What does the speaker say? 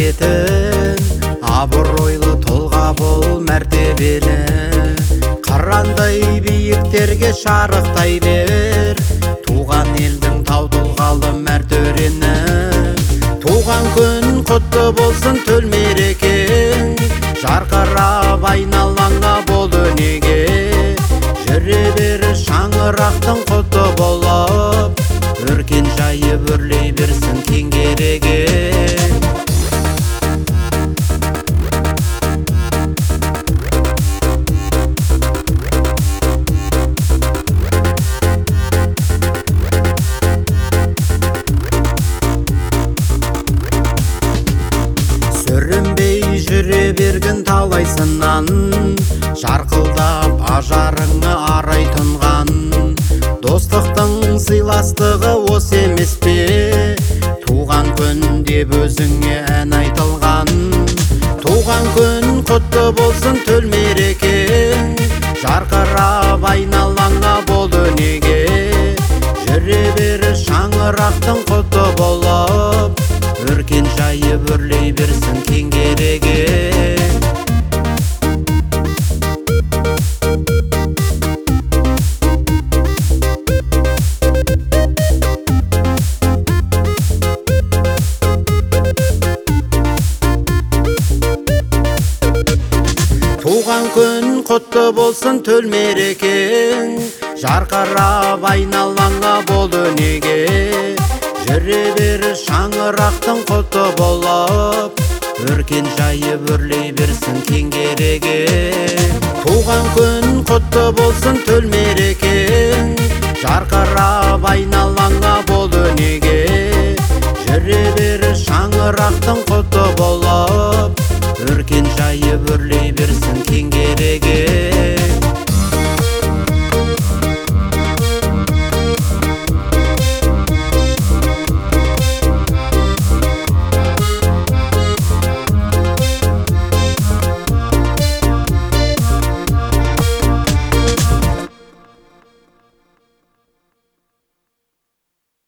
келбетін, абыройлы тұлға бол мәртебелі. Қырандай биіктерге шарықтай бер, туған елдің тау тұлғалы мәртөрені. Туған күн құтты болсын төл мерекең, жарқырап айналаңа бол өнеге. Жүре бер шаңырақтың құтты болып, өркен жайып өрлей берсін кең кереге. Сүрінбей жүре берген талайсынан, жарқылдап ажарыңы арай тұнған. Достықтың сыйластығы осы емес пе, туған күн деп өзіңе ән айтылған. Туған күн құтты болсын төл мерекең, жарқырап айналаңа бол өнеге. Жүре бер шаңырақтың құтты болып, өркен жайып өрлей берсін кең кереге. Туған күн құтты болсын төл мерекең, жарқырап айналаңа бол өнеге. Жүре бер шаңырақтың құтты болып, өркен жайып өрлей берсін кең кереге. Туған күн құтты болсын төл мерекең, жарқырап айналаңа бол өнеге. Жүре бер шаңырақтың құтты болып, өркен жайып өрлей берсін кең кереге.